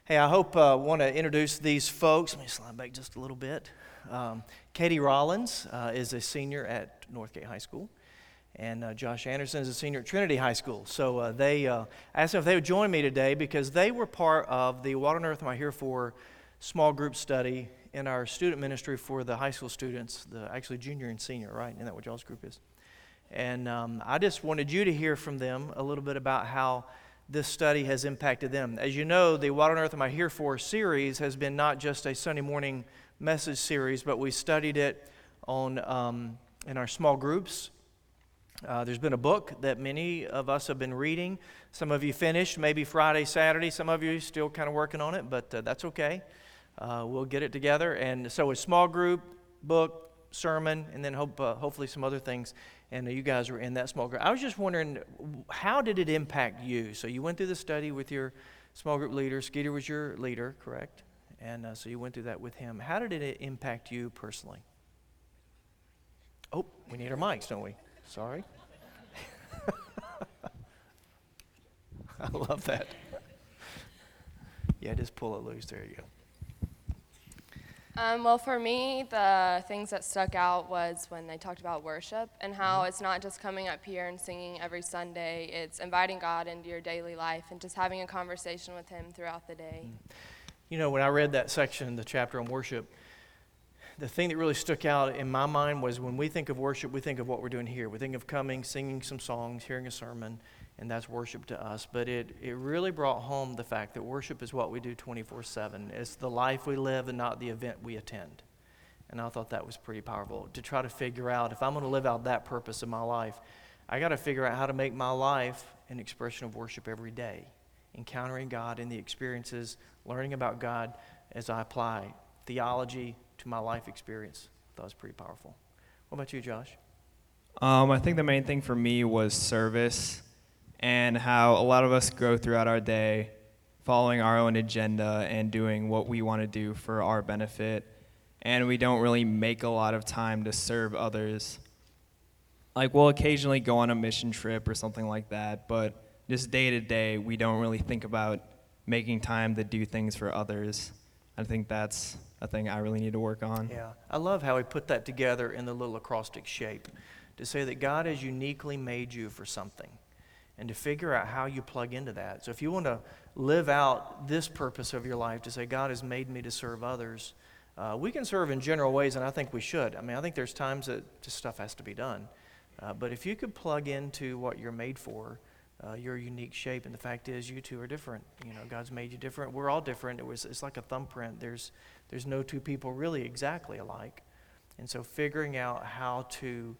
Hey, I hope want to introduce these folks. Let me slide back just a little bit. Katie Rollins is a senior at Northgate High School, and Josh Anderson is a senior at Trinity High School. So they asked them if they would join me today because they were part of the What on Earth Am I Here For small group study in our student ministry for the high school students, actually junior and senior, right? Isn't that what y'all's group is? And I just wanted you to hear from them a little bit about how this study has impacted them. As you know, the What on Earth Am I Here For series has been not just a Sunday morning message series, but we studied it on in our small groups. There's been a book that many of us have been reading. Some of you finished, maybe Friday, Saturday. Some of you still kind of working on it, but that's okay. We'll get it together. And so a small group, book, sermon, and then hopefully some other things. And you guys were in that small group. I was just wondering, how did it impact you? So you went through the study with your small group leader. Skeeter was your leader, correct? And so you went through that with him. How did it impact you personally? Oh, we need our mics, don't we? Sorry. I love that. Yeah, just pull it loose. There you go. Well, for me, the things that stuck out was when they talked about worship and how it's not just coming up here and singing every Sunday. It's inviting God into your daily life and just having a conversation with Him throughout the day. You know, when I read that section, the chapter on worship, the thing that really stuck out in my mind was when we think of worship, we think of what we're doing here. We think of coming, singing some songs, hearing a sermon, and that's worship to us. But it really brought home the fact that worship is what we do 24/7. It's the life we live and not the event we attend. And I thought that was pretty powerful to try to figure out, if I'm going to live out that purpose in my life, I got to figure out how to make my life an expression of worship every day, encountering God in the experiences, learning about God as I apply theology to my life experience. I thought it was pretty powerful. What about you, Josh? I think the main thing for me was service and how a lot of us go throughout our day following our own agenda and doing what we want to do for our benefit, and we don't really make a lot of time to serve others. Like, we'll occasionally go on a mission trip or something like that, but just day to day, we don't really think about making time to do things for others. I think that's a thing I really need to work on. Yeah, I love how he put that together in the little acrostic shape to say that God has uniquely made you for something and to figure out how you plug into that. So if you want to live out this purpose of your life, to say God has made me to serve others, we can serve in general ways, and I think we should. I mean, I think there's times that just stuff has to be done. But if you could plug into what you're made for, your unique shape, and the fact is you two are different. You know, God's made you different. We're all different. It's like a thumbprint. There's no two people really exactly alike. And so figuring out how to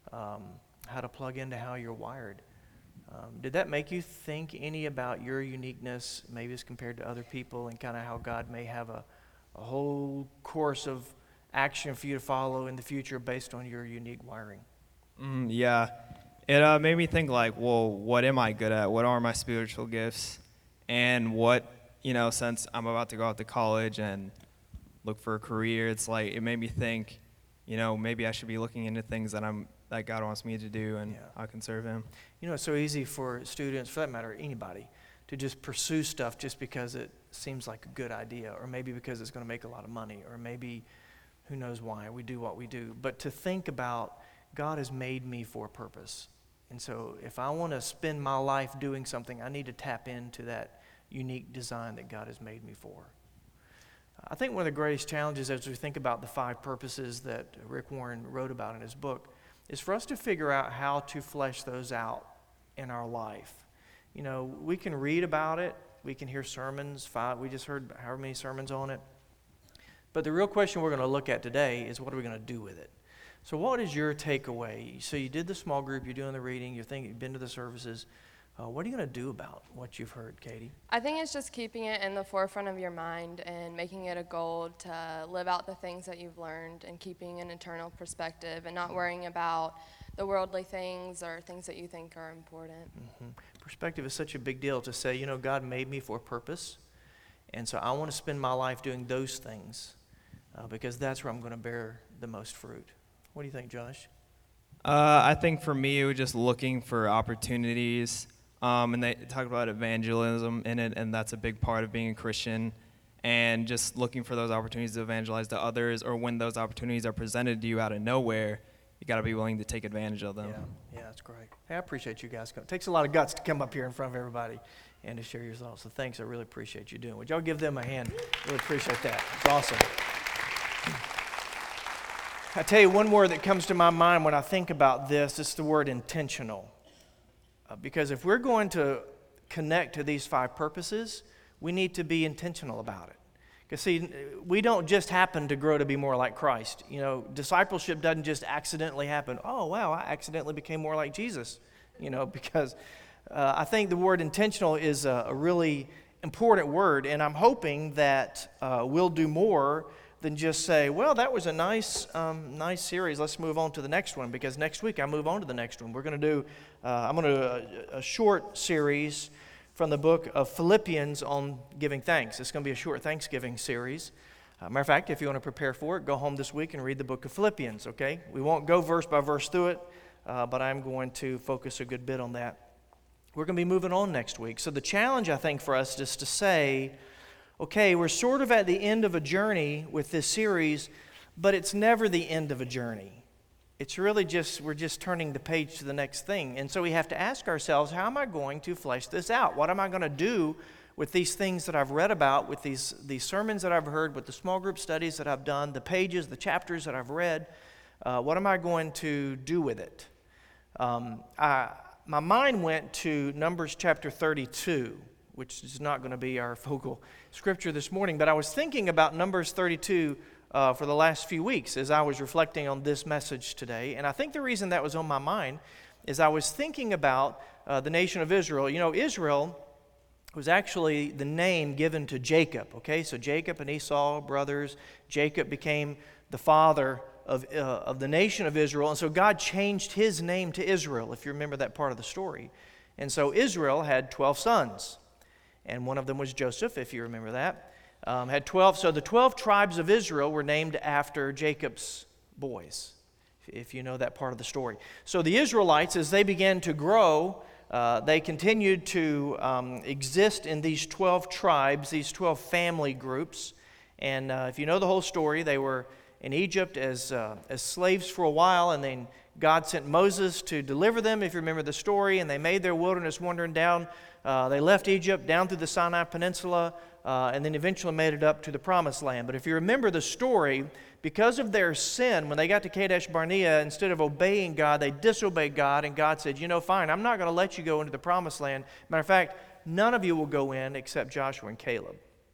plug into how you're wired. Did that make you think any about your uniqueness, maybe as compared to other people, and kind of how God may have a whole course of action for you to follow in the future based on your unique wiring? Yeah. It made me think, like, well, what am I good at? What are my spiritual gifts? And what, since I'm about to go out to college and look for a career, it's like, it made me think, maybe I should be looking into things that God wants me to do, and I can serve Him. You know, it's so easy for students, for that matter, anybody, to just pursue stuff just because it seems like a good idea, or maybe because it's going to make a lot of money, or maybe who knows why we do what we do. But to think about, God has made me for a purpose. And so if I want to spend my life doing something, I need to tap into that unique design that God has made me for. I think one of the greatest challenges as we think about the 5 purposes that Rick Warren wrote about in his book is for us to figure out how to flesh those out in our life. You know, we can read about it. We can hear sermons. We just heard however many sermons on it. But the real question we're going to look at today is, what are we going to do with it? So what is your takeaway? So you did the small group, you're doing the reading, you've been to the services. What are you going to do about what you've heard, Katie? I think it's just keeping it in the forefront of your mind and making it a goal to live out the things that you've learned and keeping an eternal perspective and not worrying about the worldly things or things that you think are important. Mm-hmm. Perspective is such a big deal to say, God made me for a purpose, and so I want to spend my life doing those things because that's where I'm going to bear the most fruit. What do you think, Josh? I think for me, it was just looking for opportunities And they talk about evangelism in it, and that's a big part of being a Christian. And just looking for those opportunities to evangelize to others, or when those opportunities are presented to you out of nowhere, you got to be willing to take advantage of them. Yeah, that's great. Hey, I appreciate you guys coming. It takes a lot of guts to come up here in front of everybody and to share your thoughts. So thanks, I really appreciate you doing. Would y'all give them a hand? Really appreciate that. It's awesome. I tell you, one word that comes to my mind when I think about this is the word intentional. Because if we're going to connect to these 5 purposes, we need to be intentional about it. Because, see, we don't just happen to grow to be more like Christ. You know, discipleship doesn't just accidentally happen. Oh, wow, I accidentally became more like Jesus. You know, because I think the word intentional is a really important word, and I'm hoping that we'll do more than just say, well, that was a nice series. Let's move on to the next one, because next week I move on to the next one. We're going to do, I'm going to do a short series from the book of Philippians on giving thanks. It's going to be a short Thanksgiving series. Matter of fact, if you want to prepare for it, go home this week and read the book of Philippians, okay? We won't go verse by verse through it, but I'm going to focus a good bit on that. We're going to be moving on next week. So the challenge, I think, for us is to say, okay, we're sort of at the end of a journey with this series, but it's never the end of a journey. It's really just, we're just turning the page to the next thing. And so we have to ask ourselves, how am I going to flesh this out? What am I going to do with these things that I've read about, with these sermons that I've heard, with the small group studies that I've done, the pages, the chapters that I've read? What am I going to do with it? My mind went to Numbers chapter 32, which is not going to be our focal scripture this morning, but I was thinking about Numbers 32 for the last few weeks as I was reflecting on this message today. And I think the reason that was on my mind is I was thinking about the nation of Israel. You know, Israel was actually the name given to Jacob, okay? So Jacob and Esau, brothers. Jacob became the father of the nation of Israel. And so God changed his name to Israel, if you remember that part of the story. And so Israel had 12 sons. And one of them was Joseph, if you remember that. Had 12. So the 12 tribes of Israel were named after Jacob's boys, if you know that part of the story. So the Israelites, as they began to grow, they continued to exist in these 12 tribes, these 12 family groups. And if you know the whole story, they were in Egypt as slaves for a while, and then God sent Moses to deliver them, if you remember the story, and they made their wilderness wandering down. They left Egypt down through the Sinai Peninsula, and then eventually made it up to the Promised Land. But if you remember the story, because of their sin, when they got to Kadesh Barnea, instead of obeying God, they disobeyed God, and God said, you know, fine, I'm not going to let you go into the Promised Land. Matter of fact, none of you will go in except Joshua and Caleb.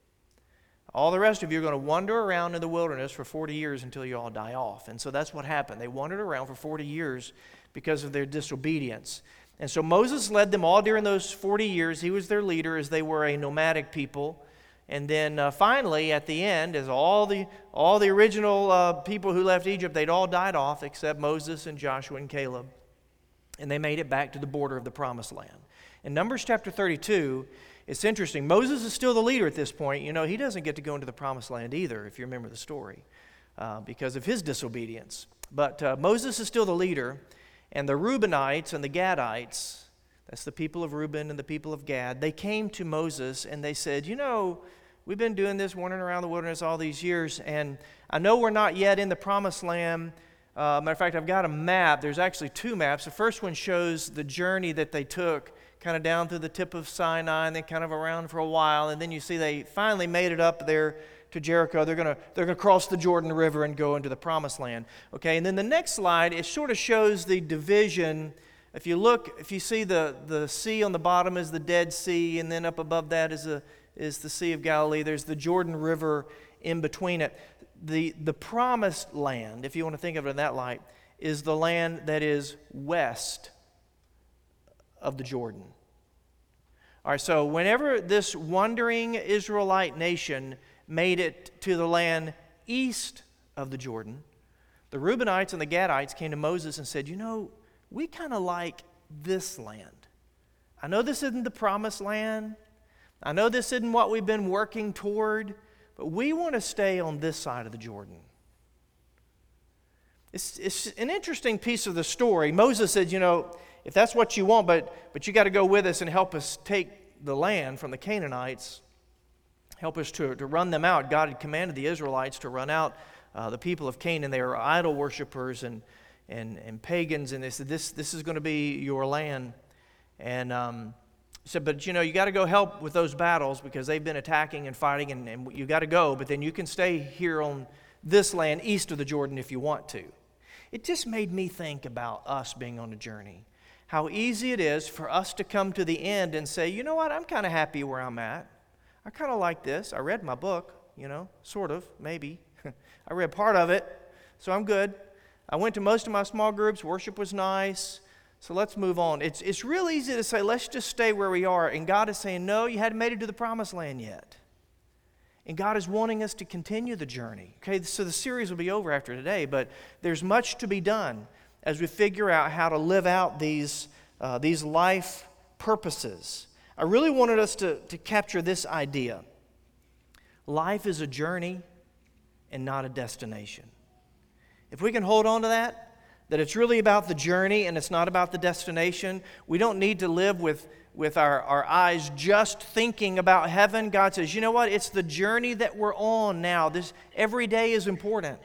All the rest of you are going to wander around in the wilderness for 40 years until you all die off. And so that's what happened. They wandered around for 40 years because of their disobedience. And so Moses led them all during those 40 years. He was their leader as they were a nomadic people. And then finally, at the end, as all the original people who left Egypt, they'd all died off except Moses and Joshua and Caleb. And they made it back to the border of the Promised Land. In Numbers chapter 32, it's interesting. Moses is still the leader at this point. You know, he doesn't get to go into the Promised Land either, if you remember the story, because of his disobedience. But Moses is still the leader, and the Reubenites and the Gadites, that's the people of Reuben and the people of Gad, they came to Moses and they said, you know, we've been doing this, wandering around the wilderness all these years, and I know we're not yet in the Promised Land. Matter of fact, I've got a map. There's actually 2 maps. The first one shows the journey that they took, kind of down through the tip of Sinai and then kind of around for a while, and then you see they finally made it up there to Jericho. They're going to cross the Jordan River and go into the Promised Land. Okay, and then the next slide, it sort of shows the division. If you see the sea on the bottom is the Dead Sea, and then up above that is the Sea of Galilee. There's the Jordan River in between it. The Promised Land, if you want to think of it in that light, is the land that is west of the Jordan. All right, so whenever this wandering Israelite nation made it to the land east of the Jordan, the Reubenites and the Gadites came to Moses and said, you know, we kind of like this land. I know this isn't the Promised Land. I know this isn't what we've been working toward, but we want to stay on this side of the Jordan. It's an interesting piece of the story. Moses said, you know, if that's what you want, but you got to go with us and help us take the land from the Canaanites, help us to run them out. God had commanded the Israelites to run out the people of Canaan. They were idol worshipers and pagans, and they said, this is going to be your land. And he said, but you got to go help with those battles because they've been attacking and fighting, and you got to go, but then you can stay here on this land east of the Jordan if you want to. It just made me think about us being on a journey. How easy it is for us to come to the end and say, you know what, I'm kind of happy where I'm at. I kind of like this. I read my book, sort of, maybe. I read part of it, so I'm good. I went to most of my small groups. Worship was nice. So let's move on. It's real easy to say, let's just stay where we are. And God is saying, no, you hadn't made it to the promised land yet. And God is wanting us to continue the journey. Okay, so the series will be over after today, but there's much to be done as we figure out how to live out these life purposes. I really wanted us to capture this idea. Life is a journey and not a destination. If we can hold on to that it's really about the journey and it's not about the destination, we don't need to live with our eyes just thinking about heaven. God says, you know what? It's the journey that we're on now. Every day is important.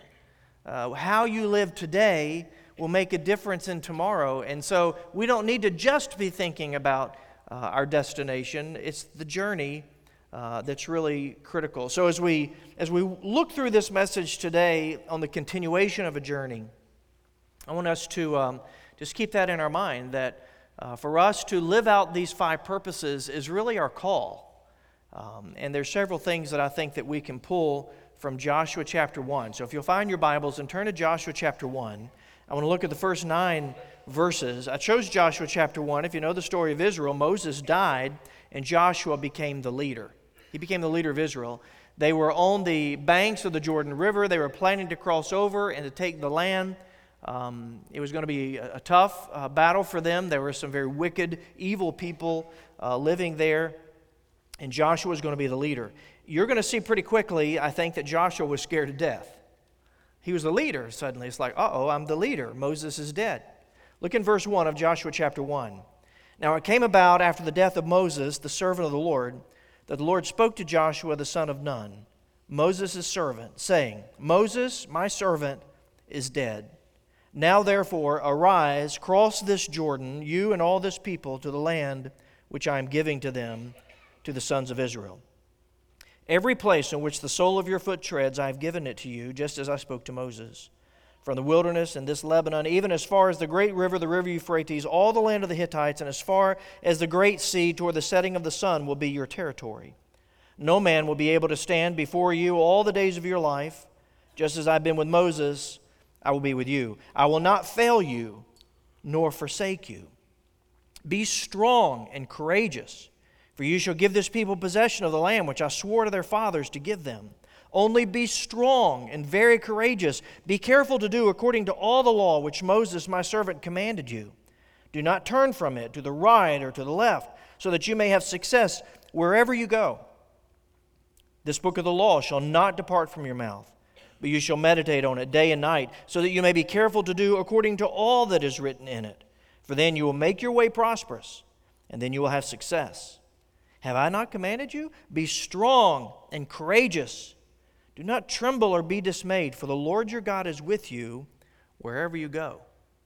How you live today will make a difference in tomorrow. And so we don't need to just be thinking about our destination. It's the journey that's really critical. So as we look through this message today on the continuation of a journey, I want us to just keep that in our mind, that for us to live out these 5 purposes is really our call. And there's several things that I think that we can pull from Joshua chapter 1. So if you'll find your Bibles and turn to Joshua chapter 1, I want to look at the first 9 verses. I chose Joshua chapter 1. If you know the story of Israel, Moses died and Joshua became the leader. He became the leader of Israel. They were on the banks of the Jordan River. They were planning to cross over and to take the land. It was going to be a tough battle for them. There were some very wicked, evil people living there, and Joshua was going to be the leader. You're going to see pretty quickly, I think, that Joshua was scared to death. He was the leader. Suddenly, it's like, I'm the leader. Moses is dead. Look in verse 1 of Joshua chapter 1. Now it came about after the death of Moses, the servant of the Lord, that the Lord spoke to Joshua the son of Nun, Moses' servant, saying, Moses, my servant, is dead. Now therefore arise, cross this Jordan, you and all this people, to the land which I am giving to them, to the sons of Israel. Every place in which the sole of your foot treads, I have given it to you, just as I spoke to Moses. From the wilderness and this Lebanon, even as far as the great river, the river Euphrates, all the land of the Hittites, and as far as the great sea toward the setting of the sun will be your territory. No man will be able to stand before you all the days of your life. Just as I've been with Moses, I will be with you. I will not fail you, nor forsake you. Be strong and courageous, for you shall give this people possession of the land which I swore to their fathers to give them. Only be strong and very courageous. Be careful to do according to all the law which Moses my servant commanded you. Do not turn from it to the right or to the left, so that you may have success wherever you go. This book of the law shall not depart from your mouth, but you shall meditate on it day and night, so that you may be careful to do according to all that is written in it. For then you will make your way prosperous, and then you will have success. Have I not commanded you? Be strong and courageous. Do not tremble or be dismayed, for the Lord your God is with you wherever you go.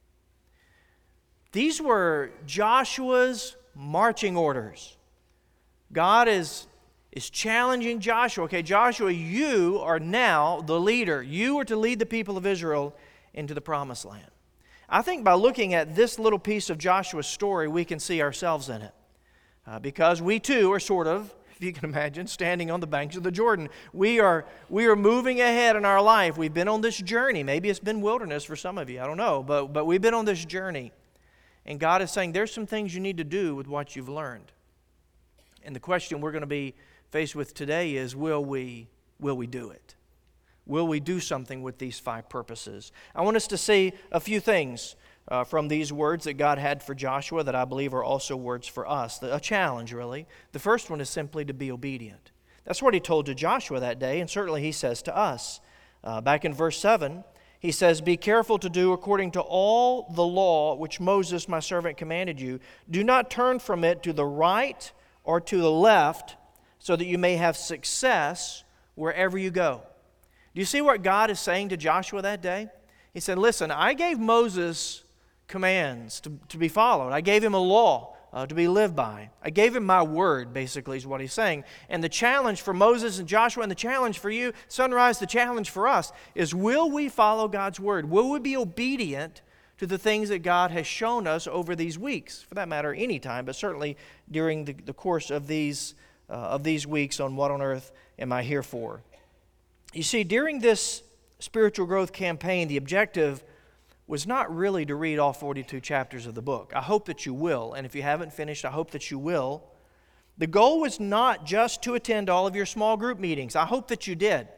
These were Joshua's marching orders. God is challenging Joshua. Okay, Joshua, you are now the leader. You are to lead the people of Israel into the promised land. I think by looking at this little piece of Joshua's story, we can see ourselves in it. Because we too are sort of, if you can imagine, standing on the banks of the Jordan. We are moving ahead in our life. We've been on this journey. Maybe it's been wilderness for some of you. I don't know. But we've been on this journey. And God is saying there's some things you need to do with what you've learned. And the question we're going to be faced with today is, will we do it? Will we do something with these 5 purposes? I want us to see a few things from these words that God had for Joshua that I believe are also words for us. A challenge, really. The first one is simply to be obedient. That's what he told to Joshua that day, and certainly he says to us. Back in verse 7, He says, "Be careful to do according to all the law which Moses my servant commanded you. Do not turn from it to the right or to the left, so that you may have success wherever you go." Do you see what God is saying to Joshua that day? He said, listen, I gave Moses commands to be followed. I gave him a law to be lived by. I gave him my word, basically, is what he's saying. And the challenge for Moses and Joshua, and the challenge for you, Sunrise, the challenge for us, is will we follow God's word? Will we be obedient to the things that God has shown us over these weeks? For that matter, any time, but certainly during the course of these weeks on What on Earth Am I Here For? You see, during this spiritual growth campaign, the objective was not really to read all 42 chapters of the book. I hope that you will, and if you haven't finished, I hope that you will. The goal was not just to attend all of your small group meetings. I hope that you did.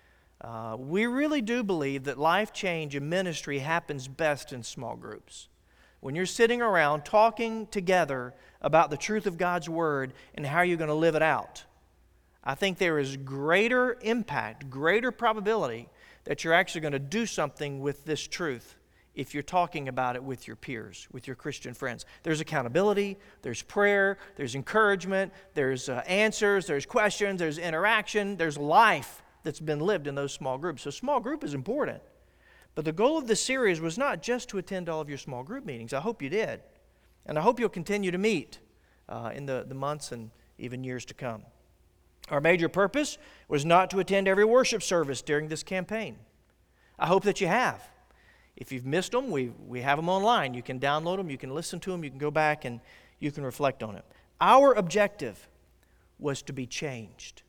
We really do believe that life change and ministry happens best in small groups. When you're sitting around talking together about the truth of God's Word and how you're going to live it out, I think there is greater impact, greater probability that you're actually going to do something with this truth if you're talking about it with your peers, with your Christian friends. There's accountability, there's prayer, there's encouragement, there's answers, there's questions, there's interaction, there's life that's been lived in those small groups. So small group is important. But the goal of this series was not just to attend all of your small group meetings. I hope you did. And I hope you'll continue to meet in the months and even years to come. Our major purpose was not to attend every worship service during this campaign. I hope that you have. If you've missed them, we have them online. You can download them, you can listen to them, you can go back and you can reflect on it. Our objective was to be changed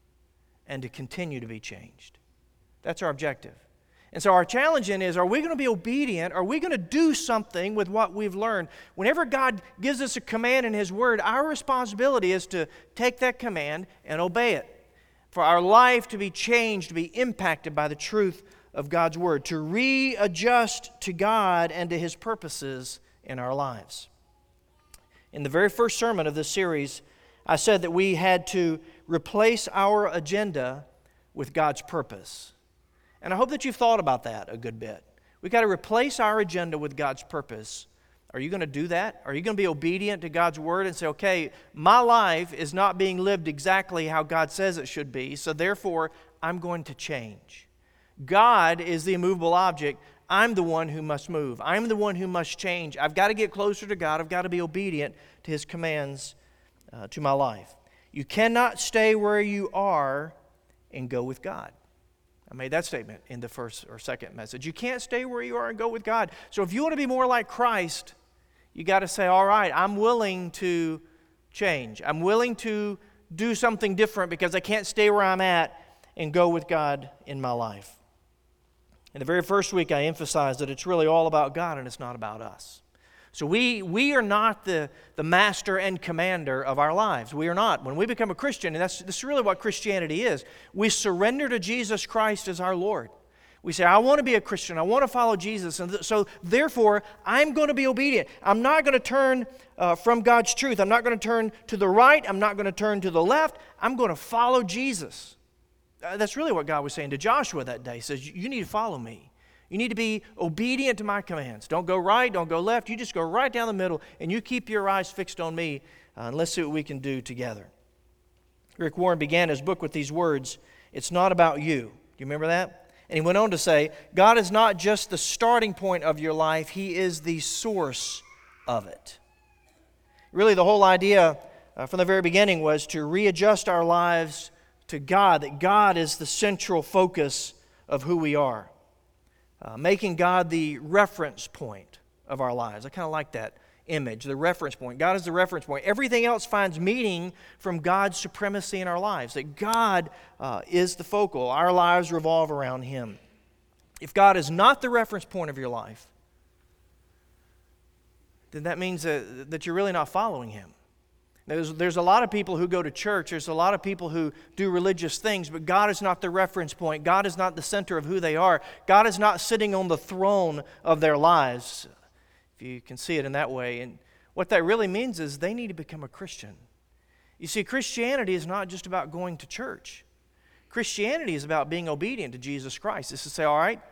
and to continue to be changed. That's our objective. And so our challenge then is, are we going to be obedient? Are we going to do something with what we've learned? Whenever God gives us a command in His Word, our responsibility is to take that command and obey it. For our life to be changed, to be impacted by the truth of God's Word, to readjust to God and to His purposes in our lives. In the very first sermon of this series, I said that we had to replace our agenda with God's purpose. And I hope that you've thought about that a good bit. We've got to replace our agenda with God's purpose. Are you going to do that? Are you going to be obedient to God's Word and say, okay, my life is not being lived exactly how God says it should be, so therefore I'm going to change. God is the immovable object. I'm the one who must move. I'm the one who must change. I've got to get closer to God. I've got to be obedient to His commands to my life. You cannot stay where you are and go with God. I made that statement in the first or second message. You can't stay where you are and go with God. So if you want to be more like Christ, you got to say, all right, I'm willing to change. I'm willing to do something different because I can't stay where I'm at and go with God in my life. In the very first week, I emphasized that it's really all about God and it's not about us. So we are not the master and commander of our lives. We are not. When we become a Christian, and that's really what Christianity is, we surrender to Jesus Christ as our Lord. We say, I want to be a Christian. I want to follow Jesus. And so therefore, I'm going to be obedient. I'm not going to turn from God's truth. I'm not going to turn to the right. I'm not going to turn to the left. I'm going to follow Jesus. That's really what God was saying to Joshua that day. He says, you need to follow me. You need to be obedient to my commands. Don't go right, don't go left. You just go right down the middle, and you keep your eyes fixed on me, and let's see what we can do together. Rick Warren began his book with these words, it's not about you. Do you remember that? And he went on to say, God is not just the starting point of your life, He is the source of it. Really, the whole idea from the very beginning was to readjust our lives to God, that God is the central focus of who we are. Making God the reference point of our lives. I kind of like that image, the reference point. God is the reference point. Everything else finds meaning from God's supremacy in our lives, that God is the focal. Our lives revolve around Him. If God is not the reference point of your life, then that means that you're really not following Him. There's a lot of people who go to church. There's a lot of people who do religious things, but God is not the reference point. God is not the center of who they are. God is not sitting on the throne of their lives, if you can see it in that way. And what that really means is they need to become a Christian. You see, Christianity is not just about going to church. Christianity is about being obedient to Jesus Christ. It's to say, all right,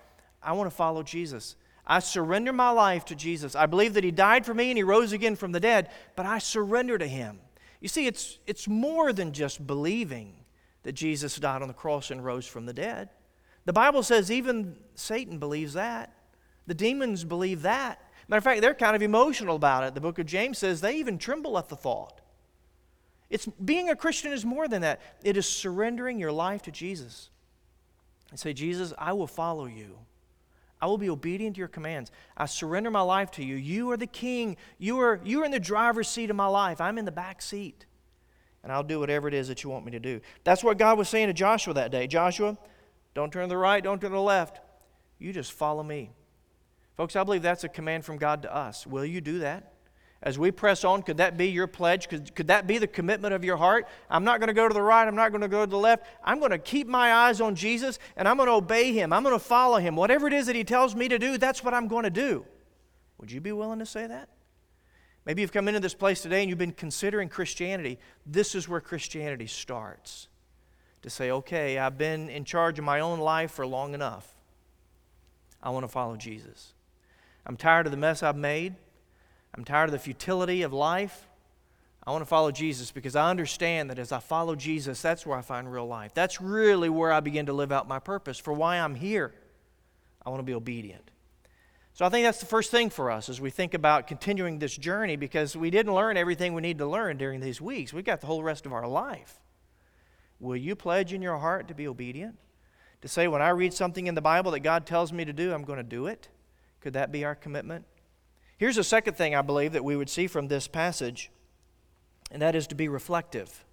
I want to follow Jesus. I surrender my life to Jesus. I believe that He died for me and He rose again from the dead, but I surrender to Him. You see, it's more than just believing that Jesus died on the cross and rose from the dead. The Bible says even Satan believes that. The demons believe that. Matter of fact, they're kind of emotional about it. The book of James says they even tremble at the thought. Being a Christian is more than that. It is surrendering your life to Jesus. And say, Jesus, I will follow you. I will be obedient to your commands. I surrender my life to you. You are the king. You are in the driver's seat of my life. I'm in the back seat. And I'll do whatever it is that you want me to do. That's what God was saying to Joshua that day. Joshua, don't turn to the right, don't turn to the left. You just follow me. Folks, I believe that's a command from God to us. Will you do that? As we press on, could that be your pledge? Could that be the commitment of your heart? I'm not going to go to the right. I'm not going to go to the left. I'm going to keep my eyes on Jesus, and I'm going to obey Him. I'm going to follow Him. Whatever it is that He tells me to do, that's what I'm going to do. Would you be willing to say that? Maybe you've come into this place today and you've been considering Christianity. This is where Christianity starts. To say, okay, I've been in charge of my own life for long enough. I want to follow Jesus. I'm tired of the mess I've made. I'm tired of the futility of life. I want to follow Jesus because I understand that as I follow Jesus, that's where I find real life. That's really where I begin to live out my purpose for why I'm here. I want to be obedient. So I think that's the first thing for us as we think about continuing this journey, because we didn't learn everything we need to learn during these weeks. We've got the whole rest of our life. Will you pledge in your heart to be obedient? To say when I read something in the Bible that God tells me to do, I'm going to do it? Could that be our commitment? Here's a second thing I believe that we would see from this passage, and that is to be reflective.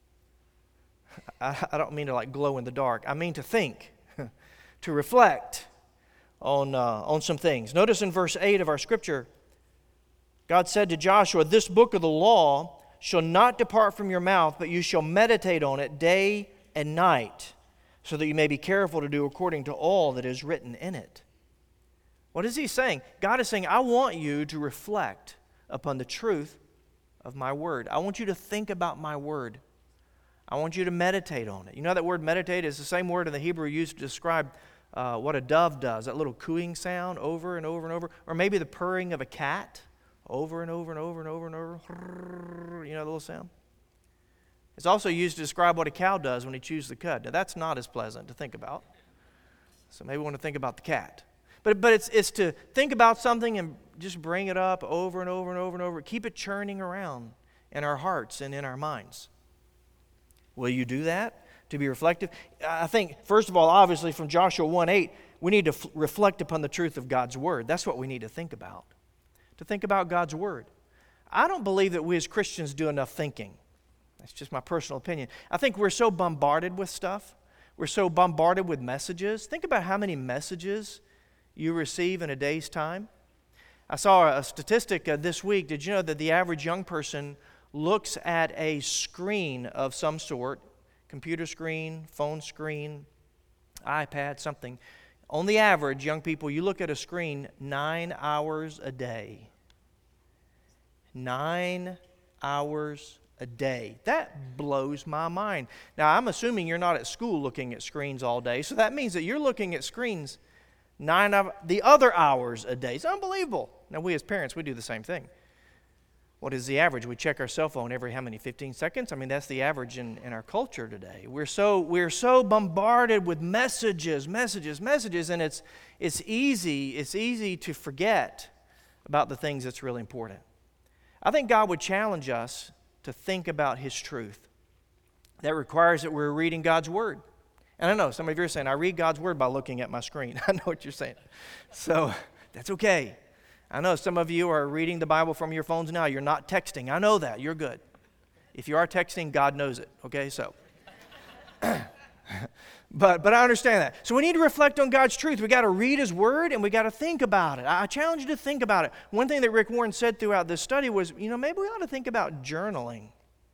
I don't mean to like glow in the dark. I mean to think, to reflect on some things. Notice in verse 8 of our scripture, God said to Joshua, "This book of the law shall not depart from your mouth, but you shall meditate on it day and night, so that you may be careful to do according to all that is written in it." What is He saying? God is saying, I want you to reflect upon the truth of my word. I want you to think about my word. I want you to meditate on it. You know that word meditate is the same word in the Hebrew used to describe what a dove does, that little cooing sound over and over and over, or maybe the purring of a cat over and over and over and over and over. You know the little sound? It's also used to describe what a cow does when he chews the cud. Now that's not as pleasant to think about. So maybe we want to think about the cat. But it's to think about something and just bring it up over and over and over and over. Keep it churning around in our hearts and in our minds. Will you do that? To be reflective? I think, first of all, obviously from Joshua 1:8, we need to reflect upon the truth of God's Word. That's what we need to think about. To think about God's Word. I don't believe that we as Christians do enough thinking. That's just my personal opinion. I think we're so bombarded with stuff. We're so bombarded with messages. Think about how many messages you receive in a day's time. I saw a statistic this week. Did you know that the average young person looks at a screen of some sort, computer screen, phone screen, iPad, something. On the average, young people, you look at a screen 9 hours a day. 9 hours a day. That blows my mind. Now, I'm assuming you're not at school looking at screens all day, so that means that you're looking at screens 9 of the other hours a day. It's unbelievable. Now, we as parents, we do the same thing. What is the average? We check our cell phone every how many, 15 seconds? I mean, that's the average in our culture today. We're so bombarded with messages, and it's easy to forget about the things that's really important. I think God would challenge us to think about His truth. That requires that we're reading God's Word. And I know some of you are saying, I read God's Word by looking at my screen. I know what you're saying. So that's okay. I know some of you are reading the Bible from your phones now. You're not texting. I know that. You're good. If you are texting, God knows it. Okay, so. But I understand that. So we need to reflect on God's truth. We got to read His Word and we got to think about it. I challenge you to think about it. One thing that Rick Warren said throughout this study was, maybe we ought to think about journaling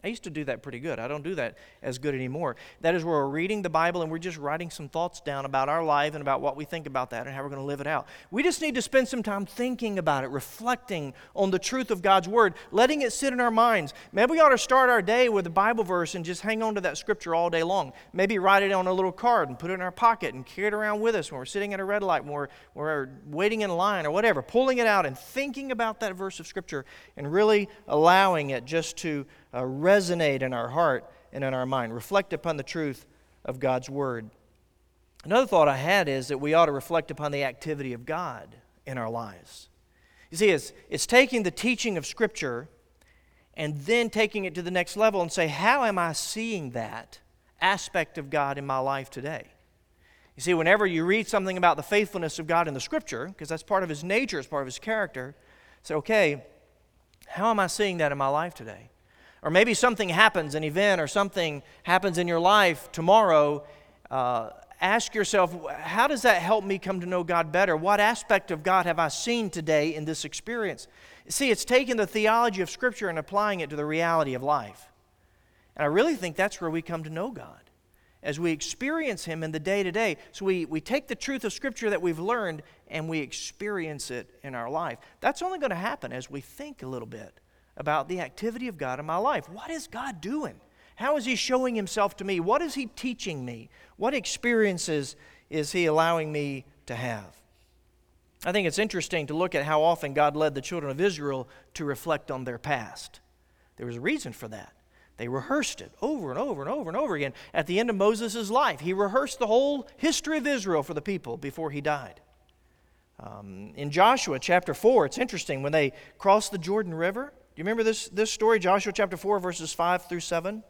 I used to do that pretty good. I don't do that as good anymore. That is where we're reading the Bible and we're just writing some thoughts down about our life and about what we think about that and how we're going to live it out. We just need to spend some time thinking about it, reflecting on the truth of God's Word, letting it sit in our minds. Maybe we ought to start our day with a Bible verse and just hang on to that scripture all day long. Maybe write it on a little card and put it in our pocket and carry it around with us when we're sitting at a red light, when we're waiting in line or whatever, pulling it out and thinking about that verse of scripture and really allowing it just to resonate in our heart and in our mind. Reflect upon the truth of God's Word. Another thought I had is that we ought to reflect upon the activity of God in our lives. You see, it's taking the teaching of Scripture and then taking it to the next level and say, how am I seeing that aspect of God in my life today? You see, whenever you read something about the faithfulness of God in the Scripture, because that's part of His nature, it's part of His character, say, okay, how am I seeing that in my life today? Or maybe something happens, an event or something happens in your life tomorrow. Ask yourself, how does that help me come to know God better? What aspect of God have I seen today in this experience? See, it's taking the theology of Scripture and applying it to the reality of life. And I really think that's where we come to know God, as we experience Him in the day-to-day. So we take the truth of Scripture that we've learned and we experience it in our life. That's only going to happen as we think a little bit about the activity of God in my life. What is God doing? How is He showing Himself to me? What is He teaching me? What experiences is He allowing me to have? I think it's interesting to look at how often God led the children of Israel to reflect on their past. There was a reason for that. They rehearsed it over and over and over and over again. At the end of Moses' life, he rehearsed the whole history of Israel for the people before he died. In Joshua chapter 4, it's interesting, when they crossed the Jordan River. Do you remember this story, Joshua chapter 4, verses 5 through 7?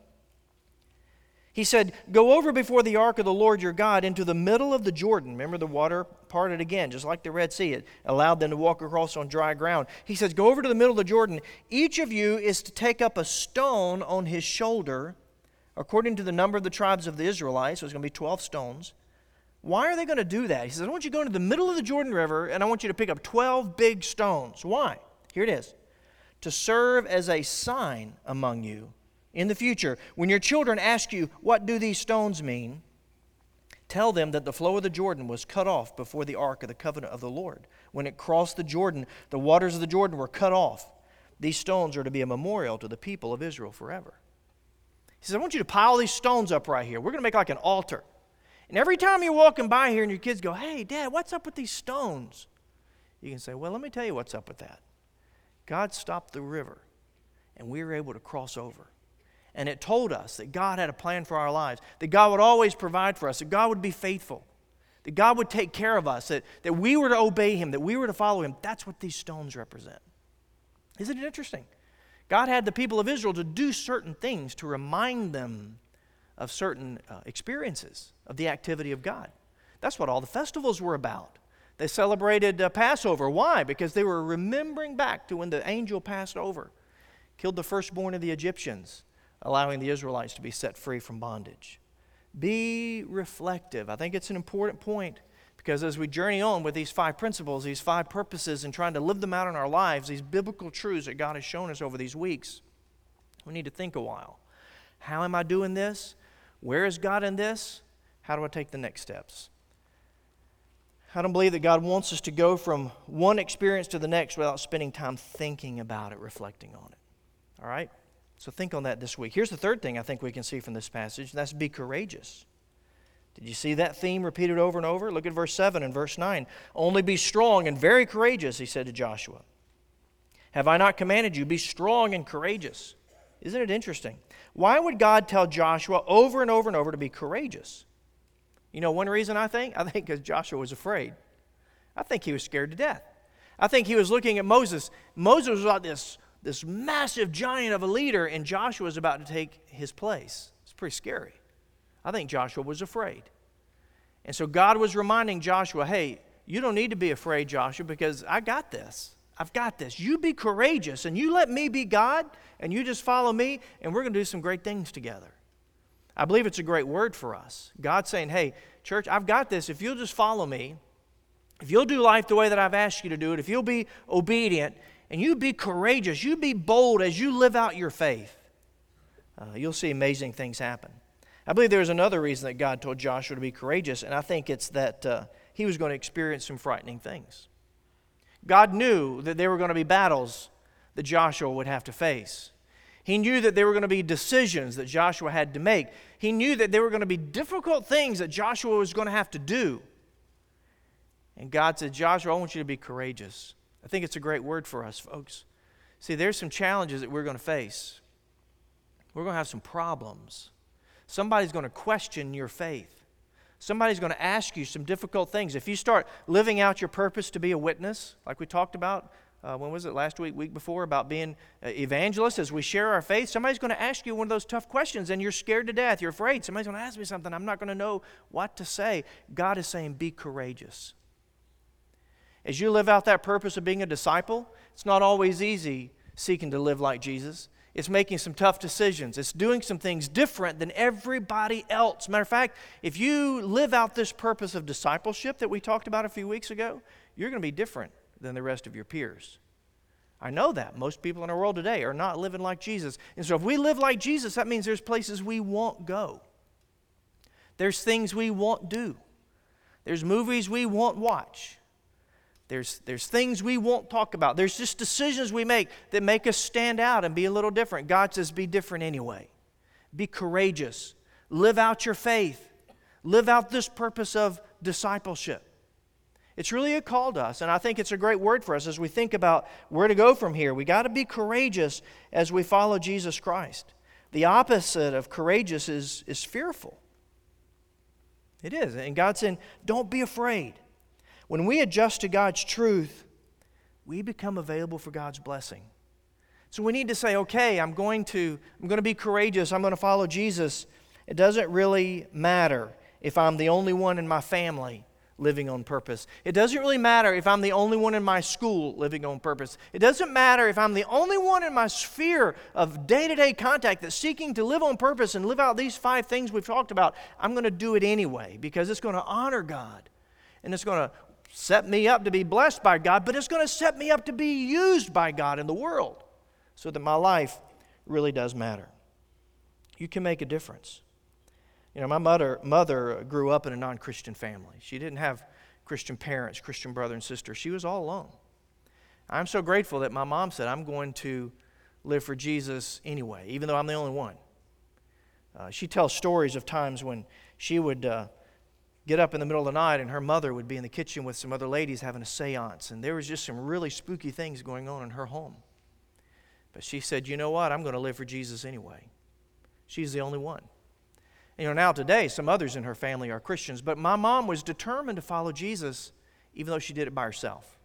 He said, go over before the ark of the Lord your God into the middle of the Jordan. Remember, the water parted again, just like the Red Sea. It allowed them to walk across on dry ground. He says, go over to the middle of the Jordan. Each of you is to take up a stone on his shoulder, according to the number of the tribes of the Israelites. So it's going to be 12 stones. Why are they going to do that? He says, I want you to go into the middle of the Jordan River, and I want you to pick up 12 big stones. Why? Here it is. To serve as a sign among you in the future. When your children ask you, what do these stones mean? Tell them that the flow of the Jordan was cut off before the ark of the covenant of the Lord. When it crossed the Jordan, the waters of the Jordan were cut off. These stones are to be a memorial to the people of Israel forever. He says, I want you to pile these stones up right here. We're going to make like an altar. And every time you're walking by here and your kids go, hey, Dad, what's up with these stones? You can say, well, let me tell you what's up with that. God stopped the river, and we were able to cross over. And it told us that God had a plan for our lives, that God would always provide for us, that God would be faithful, that God would take care of us, that we were to obey Him, that we were to follow Him. That's what these stones represent. Isn't it interesting? God had the people of Israel to do certain things to remind them of certain experiences of the activity of God. That's what all the festivals were about. They celebrated Passover. Why? Because they were remembering back to when the angel passed over, killed the firstborn of the Egyptians, allowing the Israelites to be set free from bondage. Be reflective. I think it's an important point, because as we journey on with these 5 principles, these 5 purposes, and trying to live them out in our lives, these biblical truths that God has shown us over these weeks, we need to think a while. How am I doing this? Where is God in this? How do I take the next steps? I don't believe that God wants us to go from one experience to the next without spending time thinking about it, reflecting on it. All right? So think on that this week. Here's the third thing I think we can see from this passage, and that's be courageous. Did you see that theme repeated over and over? Look at verse 7 and verse 9. Only be strong and very courageous, he said to Joshua. Have I not commanded you, be strong and courageous? Isn't it interesting? Why would God tell Joshua over and over and over to be courageous? You know, one reason I think because Joshua was afraid. I think he was scared to death. I think he was looking at Moses. Moses was like this massive giant of a leader, and Joshua was about to take his place. It's pretty scary. I think Joshua was afraid. And so God was reminding Joshua, hey, you don't need to be afraid, Joshua, because I got this. I've got this. You be courageous, and you let me be God, and you just follow me, and we're going to do some great things together. I believe it's a great word for us. God's saying, hey, church, I've got this. If you'll just follow me, if you'll do life the way that I've asked you to do it, if you'll be obedient, and you be courageous, you be bold as you live out your faith, you'll see amazing things happen. I believe there's another reason that God told Joshua to be courageous, and I think it's that he was going to experience some frightening things. God knew that there were going to be battles that Joshua would have to face. He knew that there were going to be decisions that Joshua had to make. He knew that there were going to be difficult things that Joshua was going to have to do. And God said, Joshua, I want you to be courageous. I think it's a great word for us, folks. See, there's some challenges that we're going to face. We're going to have some problems. Somebody's going to question your faith. Somebody's going to ask you some difficult things. If you start living out your purpose to be a witness, like we talked about, when was it, last week before, about being evangelists as we share our faith, somebody's going to ask you one of those tough questions and you're scared to death. You're afraid. Somebody's going to ask me something. I'm not going to know what to say. God is saying, be courageous. As you live out that purpose of being a disciple, it's not always easy seeking to live like Jesus. It's making some tough decisions. It's doing some things different than everybody else. Matter of fact, if you live out this purpose of discipleship that we talked about a few weeks ago, you're going to be different than the rest of your peers. I know that. Most people in our world today are not living like Jesus. And so if we live like Jesus, that means there's places we won't go. There's things we won't do. There's movies we won't watch. There's things we won't talk about. There's just decisions we make that make us stand out and be a little different. God says, be different anyway. Be courageous. Live out your faith. Live out this purpose of discipleship. It's really a call to us, and I think it's a great word for us as we think about where to go from here. We got to be courageous as we follow Jesus Christ. The opposite of courageous is fearful. It is. And God's saying, don't be afraid. When we adjust to God's truth, we become available for God's blessing. So we need to say, okay, I'm going to be courageous. I'm going to follow Jesus. It doesn't really matter if I'm the only one in my family living on purpose. It doesn't really matter if I'm the only one in my school living on purpose. It doesn't matter if I'm the only one in my sphere of day-to-day contact that's seeking to live on purpose and live out these 5 things we've talked about. I'm going to do it anyway because it's going to honor God. And it's going to set me up to be blessed by God, but it's going to set me up to be used by God in the world so that my life really does matter. You can make a difference. You know, my mother grew up in a non-Christian family. She didn't have Christian parents, Christian brother and sister. She was all alone. I'm so grateful that my mom said, I'm going to live for Jesus anyway, even though I'm the only one. She tells stories of times when she would get up in the middle of the night and her mother would be in the kitchen with some other ladies having a seance, and there was just some really spooky things going on in her home. But she said, you know what, I'm going to live for Jesus anyway. She's the only one. You know, now today, some others in her family are Christians, but my mom was determined to follow Jesus even though she did it by herself.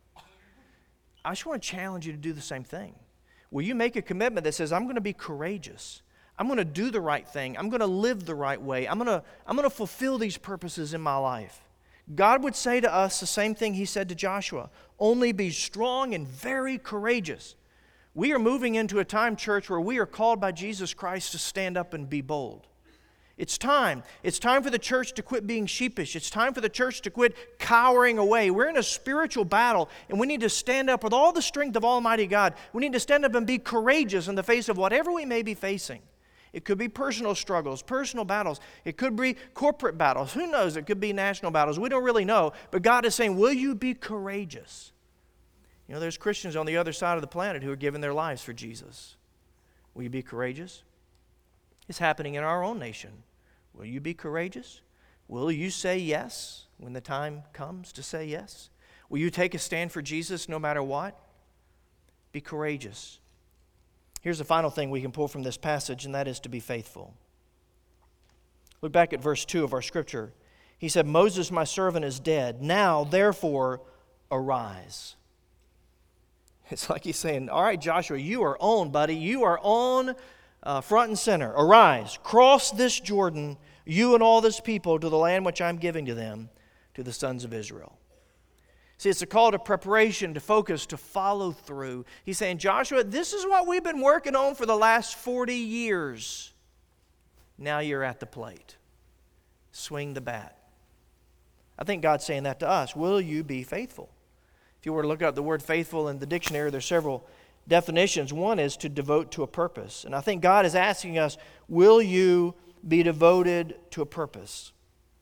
I just want to challenge you to do the same thing. Will you make a commitment that says, I'm going to be courageous. I'm going to do the right thing. I'm going to live the right way. I'm going to fulfill these purposes in my life. God would say to us the same thing He said to Joshua, only be strong and very courageous. We are moving into a time, church, where we are called by Jesus Christ to stand up and be bold. It's time. It's time for the church to quit being sheepish. It's time for the church to quit cowering away. We're in a spiritual battle, and we need to stand up with all the strength of Almighty God. We need to stand up and be courageous in the face of whatever we may be facing. It could be personal struggles, personal battles. It could be corporate battles. Who knows? It could be national battles. We don't really know. But God is saying, will you be courageous? You know, there's Christians on the other side of the planet who are giving their lives for Jesus. Will you be courageous? It's happening in our own nation. Will you be courageous? Will you say yes when the time comes to say yes? Will you take a stand for Jesus no matter what? Be courageous. Here's the final thing we can pull from this passage, and that is to be faithful. Look back at verse 2 of our scripture. He said, Moses, my servant, is dead. Now, therefore, arise. It's like he's saying, all right, Joshua, you are on, buddy. You are on front and center. Arise, cross this Jordan, you and all this people, to the land which I'm giving to them, to the sons of Israel. See, it's a call to preparation, to focus, to follow through. He's saying, Joshua, this is what we've been working on for the last 40 years. Now you're at the plate. Swing the bat. I think God's saying that to us. Will you be faithful? If you were to look up the word faithful in the dictionary, there's several definitions. One is to devote to a purpose. And I think God is asking us, will you be devoted to a purpose?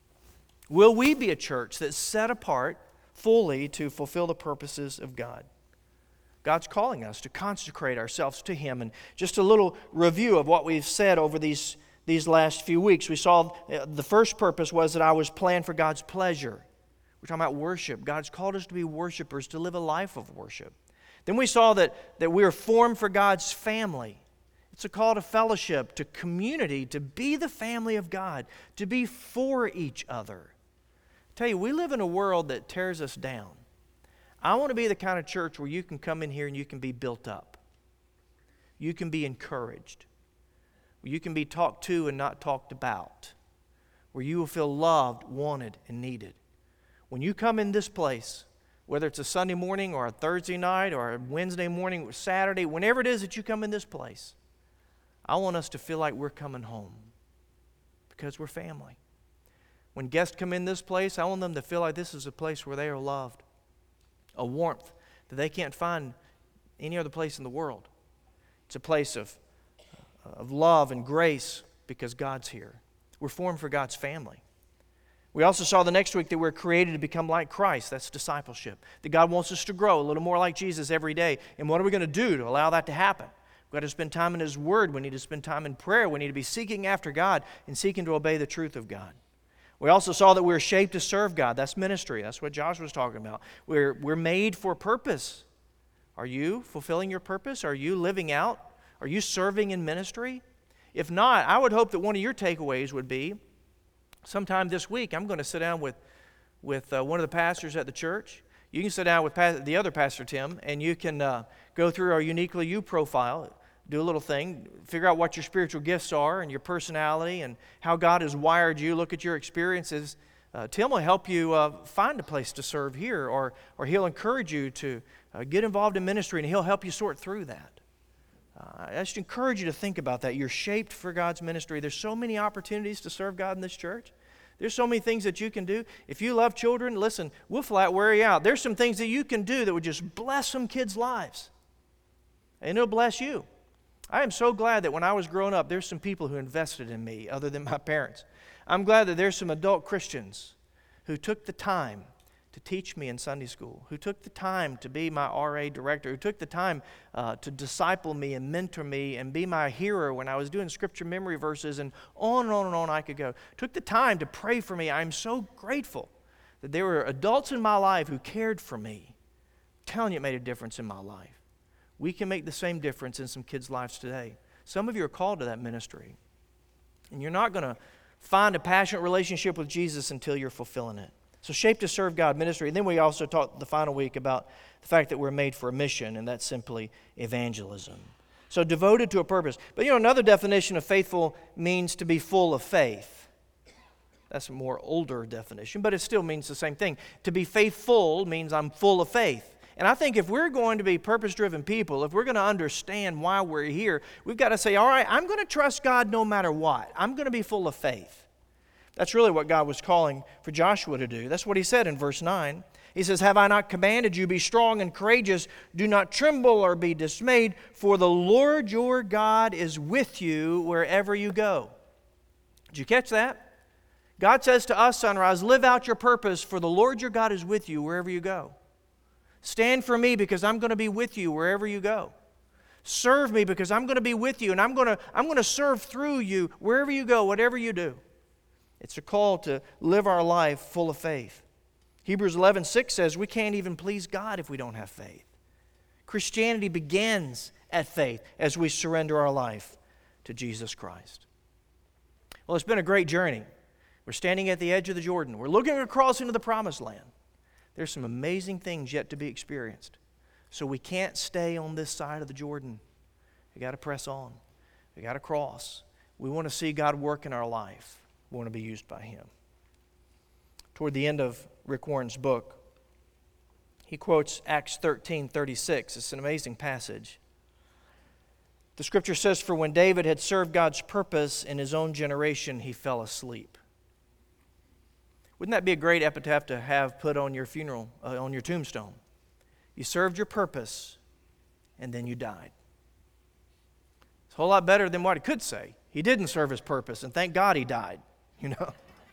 Will we be a church that's set apart fully to fulfill the purposes of God? God's calling us to consecrate ourselves to Him. And just a little review of what we've said over these last few weeks. We saw the first purpose was that I was planned for God's pleasure. We're talking about worship. God's called us to be worshipers, to live a life of worship. Then we saw that we are formed for God's family. It's a call to fellowship, to community, to be the family of God, to be for each other. I tell you, we live in a world that tears us down. I want to be the kind of church where you can come in here and you can be built up. You can be encouraged. Where you can be talked to and not talked about. Where you will feel loved, wanted, and needed. When you come in this place, whether it's a Sunday morning or a Thursday night or a Wednesday morning or Saturday, whenever it is that you come in this place, I want us to feel like we're coming home because we're family. When guests come in this place, I want them to feel like this is a place where they are loved. A warmth that they can't find any other place in the world. It's a place of love and grace because God's here. We're formed for God's family. We also saw the next week that we're created to become like Christ. That's discipleship. That God wants us to grow a little more like Jesus every day. And what are we going to do to allow that to happen? We've got to spend time in His Word. We need to spend time in prayer. We need to be seeking after God and seeking to obey the truth of God. We also saw that we're shaped to serve God. That's ministry. That's what Josh was talking about. We're made for purpose. Are you fulfilling your purpose? Are you living out? Are you serving in ministry? If not, I would hope that one of your takeaways would be, sometime this week, I'm going to sit down with one of the pastors at the church. You can sit down with the other pastor, Tim, and you can go through our Uniquely You profile, do a little thing, figure out what your spiritual gifts are and your personality and how God has wired you, look at your experiences. Tim will help you find a place to serve here, or he'll encourage you to get involved in ministry, and he'll help you sort through that. I just encourage you to think about that. You're shaped for God's ministry. There's so many opportunities to serve God in this church. There's so many things that you can do. If you love children, listen, we'll flat wear you out. There's some things that you can do that would just bless some kids' lives. And it'll bless you. I am so glad that when I was growing up, there's some people who invested in me other than my parents. I'm glad that there's some adult Christians who took the time to teach me in Sunday school, who took the time to be my RA director, who took the time to disciple me and mentor me and be my hearer when I was doing scripture memory verses, and on and on and on I could go. Took the time to pray for me. I'm so grateful that there were adults in my life who cared for me. I'm telling you, it made a difference in my life. We can make the same difference in some kids' lives today. Some of you are called to that ministry. And you're not going to find a passionate relationship with Jesus until you're fulfilling it. So shaped to serve God ministry. And then we also talked the final week about the fact that we're made for a mission, and that's simply evangelism. So devoted to a purpose. But another definition of faithful means to be full of faith. That's a more older definition, but it still means the same thing. To be faithful means I'm full of faith. And I think if we're going to be purpose-driven people, if we're going to understand why we're here, we've got to say, all right, I'm going to trust God no matter what. I'm going to be full of faith. That's really what God was calling for Joshua to do. That's what he said in verse 9. He says, have I not commanded you, be strong and courageous, do not tremble or be dismayed, for the Lord your God is with you wherever you go. Did you catch that? God says to us, Sunrise, live out your purpose, for the Lord your God is with you wherever you go. Stand for me because I'm going to be with you wherever you go. Serve me because I'm going to be with you, and I'm going to serve through you wherever you go, whatever you do. It's a call to live our life full of faith. Hebrews 11:6 says we can't even please God if we don't have faith. Christianity begins at faith as we surrender our life to Jesus Christ. Well, it's been a great journey. We're standing at the edge of the Jordan. We're looking across into the promised land. There's some amazing things yet to be experienced. So we can't stay on this side of the Jordan. We got to press on. We got to cross. We want to see God work in our life. We want to be used by Him. Toward the end of Rick Warren's book, he quotes Acts 13:36. It's an amazing passage. The scripture says, for when David had served God's purpose in his own generation, he fell asleep. Wouldn't that be a great epitaph to have put on your funeral, on your tombstone? You served your purpose, and then you died. It's a whole lot better than what he could say. He didn't serve his purpose, and thank God he died, you know.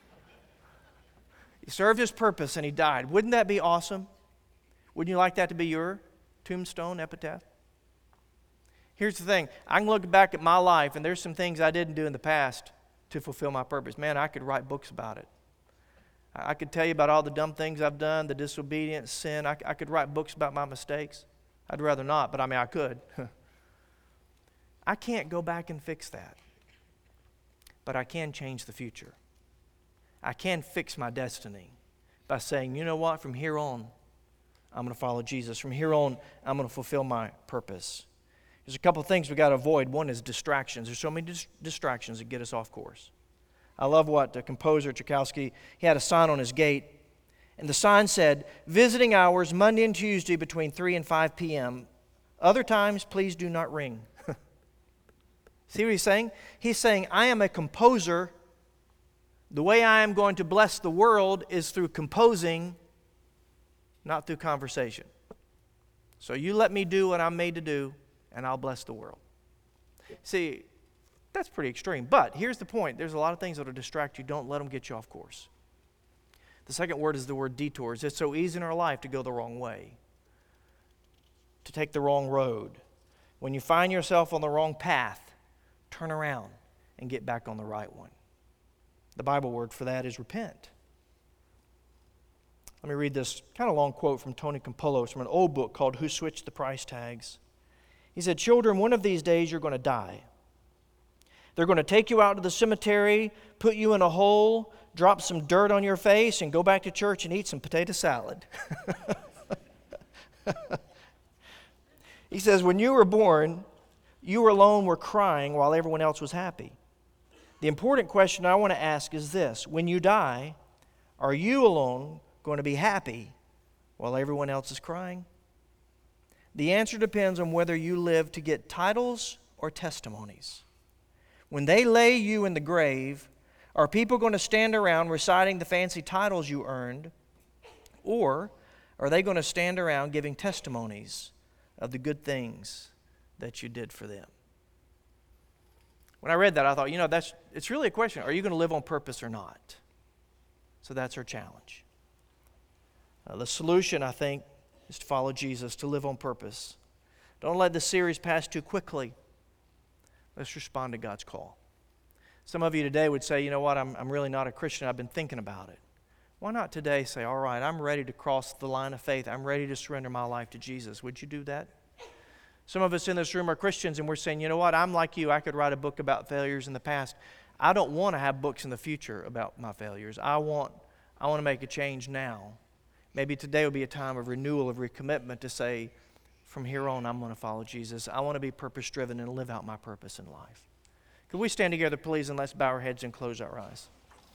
He served his purpose and he died. Wouldn't that be awesome? Wouldn't you like that to be your tombstone epitaph? Here's the thing. I can look back at my life and there's some things I didn't do in the past to fulfill my purpose. Man, I could write books about it. I could tell you about all the dumb things I've done, the disobedience, sin. I could write books about my mistakes. I'd rather not, but I could. I can't go back and fix that. But I can change the future. I can fix my destiny by saying, you know what, from here on, I'm going to follow Jesus. From here on, I'm going to fulfill my purpose. There's a couple of things we've got to avoid. One is distractions. There's so many distractions that get us off course. I love what the composer, Tchaikovsky, he had a sign on his gate, and the sign said, visiting hours Monday and Tuesday between 3 and 5 p.m. Other times, please do not ring. See what he's saying? He's saying, I am a composer. The way I am going to bless the world is through composing, not through conversation. So you let me do what I'm made to do, and I'll bless the world. See, that's pretty extreme. But here's the point. There's a lot of things that will distract you. Don't let them get you off course. The second word is the word detours. It's so easy in our life to go the wrong way, to take the wrong road. When you find yourself on the wrong path, turn around and get back on the right one. The Bible word for that is repent. Let me read this kind of long quote from Tony Campolo from an old book called Who Switched the Price Tags. He said, children, one of these days you're going to die. They're going to take you out to the cemetery, put you in a hole, drop some dirt on your face, and go back to church and eat some potato salad. He says, when you were born, you alone were crying while everyone else was happy. The important question I want to ask is this. When you die, are you alone going to be happy while everyone else is crying? The answer depends on whether you live to get titles or testimonies. When they lay you in the grave, are people going to stand around reciting the fancy titles you earned, or are they going to stand around giving testimonies of the good things that you did for them? When I read that, I thought, it's really a question. Are you going to live on purpose or not? So that's our challenge. The solution, I think, is to follow Jesus, to live on purpose. Don't let the series pass too quickly. Let's respond to God's call. Some of you today would say, you know what, I'm really not a Christian. I've been thinking about it. Why not today say, all right, I'm ready to cross the line of faith. I'm ready to surrender my life to Jesus. Would you do that? Some of us in this room are Christians, and we're saying, you know what, I'm like you. I could write a book about failures in the past. I don't want to have books in the future about my failures. I want to make a change now. Maybe today will be a time of renewal, of recommitment to say, from here on, I'm going to follow Jesus. I want to be purpose-driven and live out my purpose in life. Could we stand together, please, and let's bow our heads and close our eyes.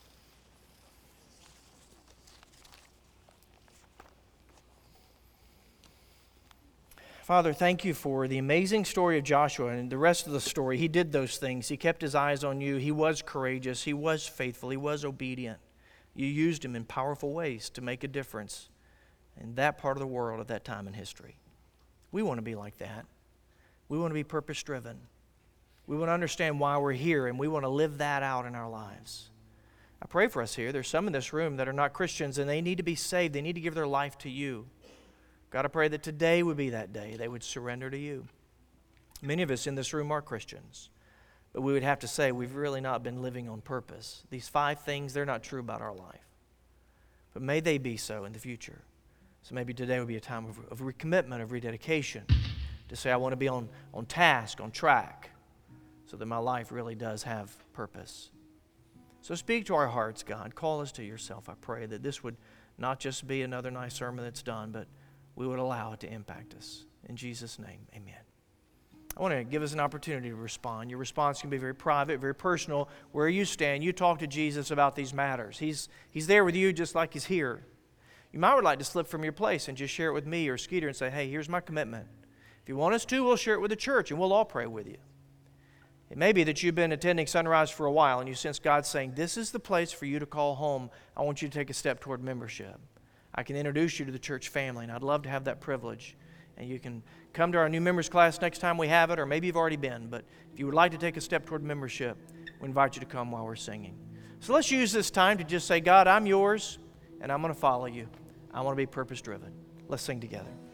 Father, thank you for the amazing story of Joshua and the rest of the story. He did those things. He kept his eyes on you. He was courageous. He was faithful. He was obedient. You used him in powerful ways to make a difference in that part of the world at that time in history. We want to be like that. We want to be purpose-driven. We want to understand why we're here, and we want to live that out in our lives. I pray for us here. There's some in this room that are not Christians, and they need to be saved. They need to give their life to you. God, I pray that today would be that day. They would surrender to you. Many of us in this room are Christians, but we would have to say we've really not been living on purpose. These 5 things, they're not true about our life. But may they be so in the future. So maybe today would be a time of recommitment, of rededication, to say I want to be on task, on track, so that my life really does have purpose. So speak to our hearts, God. Call us to yourself. I pray that this would not just be another nice sermon that's done, but we would allow it to impact us. In Jesus' name, amen. I want to give us an opportunity to respond. Your response can be very private, very personal. Where you stand, you talk to Jesus about these matters. He's there with you just like he's here. You might would like to slip from your place and just share it with me or Skeeter and say, hey, here's my commitment. If you want us to, we'll share it with the church and we'll all pray with you. It may be that you've been attending Sunrise for a while and you sense God saying, this is the place for you to call home. I want you to take a step toward membership. I can introduce you to the church family, and I'd love to have that privilege And you can come to our new members class next time we have it, or maybe you've already been. But if you would like to take a step toward membership, we invite you to come while we're singing. So let's use this time to just say, God, I'm yours, and I'm going to follow you. I want to be purpose-driven. Let's sing together.